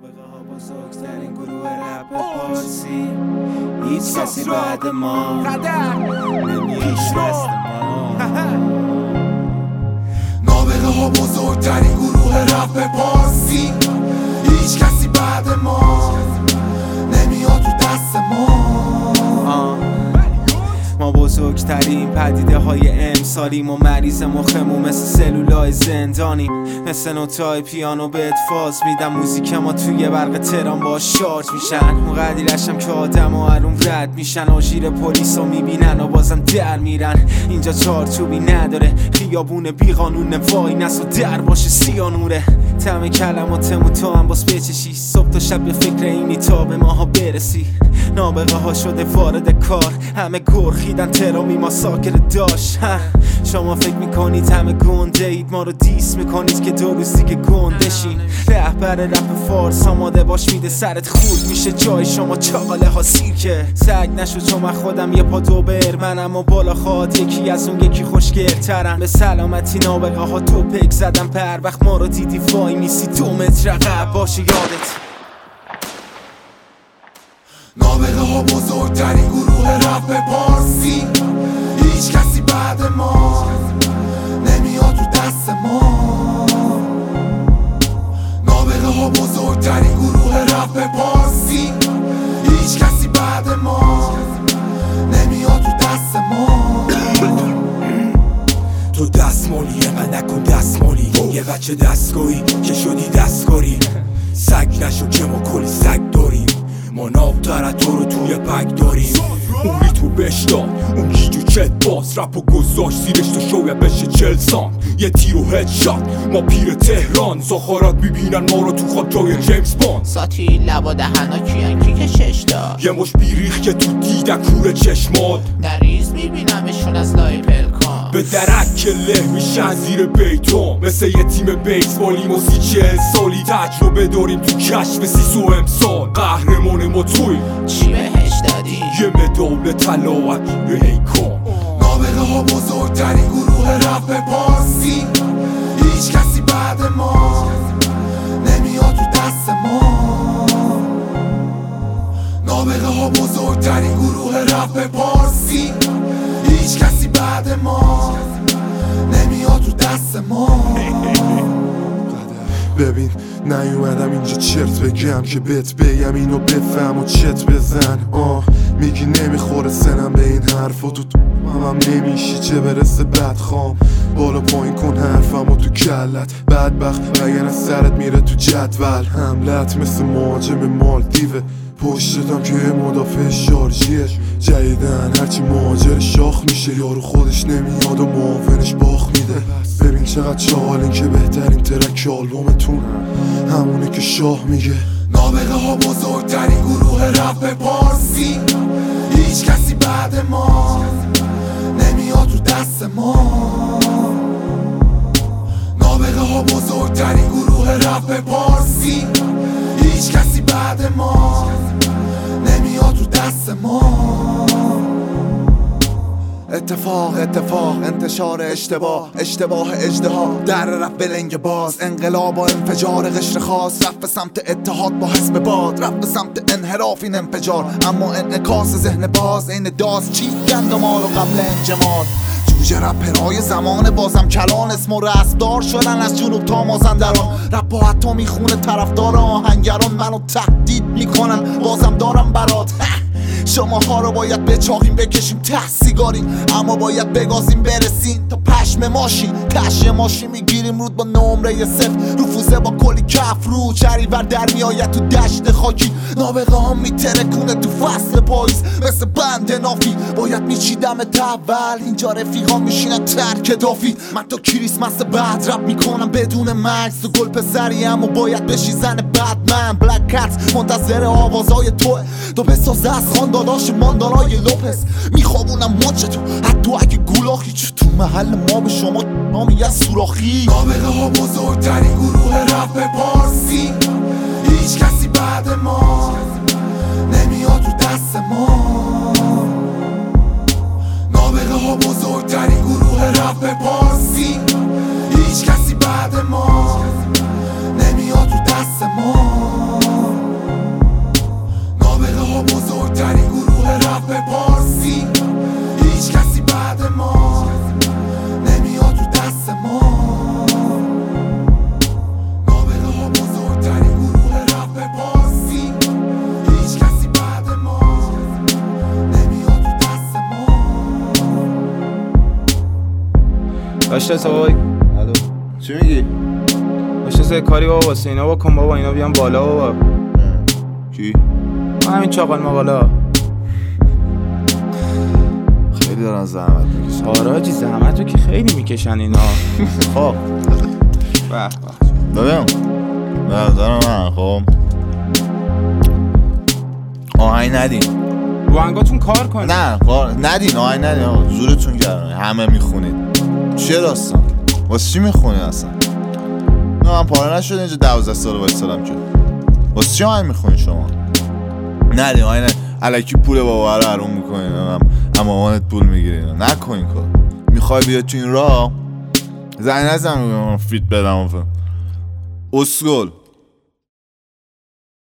نابغه ها بزرگترین گروه رپ پارسی، هیچ کسی بعد ما نمیشه دست ما. نابغه ها بزرگترین گروه رپ پارسی، هیچ کسی بعد ما نمیاد تو دست ما. ما بزرگترین پدیده های امسالیم و مریض مخمون مثل سلولای زندانی، مثل نوتای پیانو بهت فاز میدم. موزیک ما توی برق تهران با شارژ میشن، اون قدیرشم که آدم و علوم رد میشن. آژیر پلیس رو میبینن و بازم در میرن. اینجا چارچوبی نداره، خیابون بیقانون وای نس و در باشه سیانوره. تم کلماتمو تو هم باز بچشی، صبح تا شب به فکر اینی تا به ماها برسی. نابغه ها شده وارد کار، همه گرخیدن ترامی ما ساکر داشت. شما فکر میکنید همه گنده اید، ما رو دیس میکنید که دو روز دیگه گندشین. رهبر رپ فارس آماده باش میده سرت خورد میشه جای شما چاقاله ها سیرکه. سگ نشو چون من خودم یه پا دو برمنم و بالا خواد یکی از اون یکی خوشگلترم. به سلامتی نابغه ها دو پک زدم پر وقت ما رو دیدی وای میسی 2 متر عقب باشه یادت. نابغه ها بزرگترین گروه رپ پارسی، هیچ کسی بعد ما نمیاد تو دست ما. نابغه ها بزرگترین گروه رپ پارسی، هیچ کسی بعد ما نمیاد تو دست ما. تو دستمالی من نکن دستمالی، یه بچه دستگاهی که شدی دستکاری. سگ نشو که ما کلی سگ داریم، ما ناب داره تو رو توی پک داریم. اونی تو بشتا اون گیجو چت باز رپ و گذاشت زیرش تو شویه بشه 40 سانت. یه تیر و هد شات ما پیر تهران، زخارات میبینن ما رو تو خواب جای جیمز باند. ساتی لبا دهنا کیان کی که 6 تا یه مش بیریخ که تو دیدن کور چشمات، نریز میبینمشون از لای پلکان. به درک که له میشن زیر بیتون، مثل یه تیم بیسبالی ما 40 سالی تجربه داریم تو کشف سیس و امسال. قهرمان ما توی چی بهش دادی؟ یه مدال طلا به هیکان. نابغه ها بزرگترین گروه رپ پارسی، هیچ کسی بعد ما نمیاد تو دست ما. نابغه ها بزرگترین گروه رپ پارسی، هیچ کسی بعد ما نمیاد تو دست ما. ببین نیومدم اینجا چرت بگم که بهت بگم اینو بفهم و چت بزن. میگی نمیخوره سنم به این حرفا، تو هم نمیشی چه برسه بدخوام. بالا پایین کن حرفمو تو کلت بدبخت وگرنه سرت میره تو جدول. حملت مثل مهاجم مالدیوه، پشتتم که مدافع شارژیه. جدیدن هرچی مهاجر شاخ میشه، یارو خودش نمیاد و معاونش باخ میده. ببین چقدر چالین که بهترین ترک آلبومتون همونه که شاه میگه. نابغه ها بزرگترین گروه رپ پارسی، هیچ کسی بعد ما نمیاد تو دست ما. نابغه ها بزرگترین گروه رپ پارسی، هیچ کسی بعد ما نمیاد تو دست ما. اتفاق انتشار اشتباه اژدها در رفت به لنگ باز. انقلاب و انفجار قشر خاص، رفت به سمت اتحاد با حزب باد، رفت به سمت انحراف این انفجار. اما انعکاس ذهن باز این داز چی گند و ما رو قبل انجماد. جوجه رپرهای زمان بازم کلان، اسم و رسمدار شدن از جنوب تا مازندران. رپ و حتی میخونه طرفدار آهنگران، منو تهدید میکنن بازم دارم برات. شماها رو باید بچاقیم بکشیم ته سیگاریم، اما باید بگازیم برسیم تا پشم ماشین. تشه ماشین میگیریم رود با نمره 0، رفوزه با کلی کف رو چریور در میآید تو دشت خاکی. نابغه ها میترکونه تو فصل پاییز مثل بند نافی، باید میچیدم اول. اینجا رفیقا میشینن ترک دافی، من تا کریسمس بعد رپ میکنم بدون مکس. تو گل پسریم و باید بشی زن بدمن. بلک کت منتظر آوازای توه، تو بساز از داداش ماندالای لوپس. میخوابونم مچتو حتی اگه گولاخی، چه تو محل ما به شما نامی از سوراخی. نابغه ها بزرگترین گروه رپ پارسی، هیچ کسی بعد ما نمیاد تو دست ما. نابغه ها بزرگترین گروه رپ پارسی، هیچ کسی بعد ما نمیاد تو دست ما. باشرس آقای الو چی میگی؟ باشرس کاری بابا واسه اینا بکن بابا، اینا بیان بالا بابا. کی؟ همین چاقال مقالا خیلی دارن زحمت میکشن. آره حاجی زحمت رو که خیلی میکشن اینا. خب ببین به نظر من خب آهنگ ندین رو انگاتون کار کنید. نه ندین آهنگ ندین آقا، زورتون گرمه، همه میخونید. چیه داستان؟ واسه چی میخونید اصلا؟ نه من پاره نشده اینجا 12 سال وایسادم که واسه چی آهنگ میخونید شما؟ ندین آهنگ الکی پول بابا رو حروم میکنین، اما مامانت پول میگیرین، نکنین کار. میخوای بیاد تو این راه زنگ نزن فیت بدم اسکول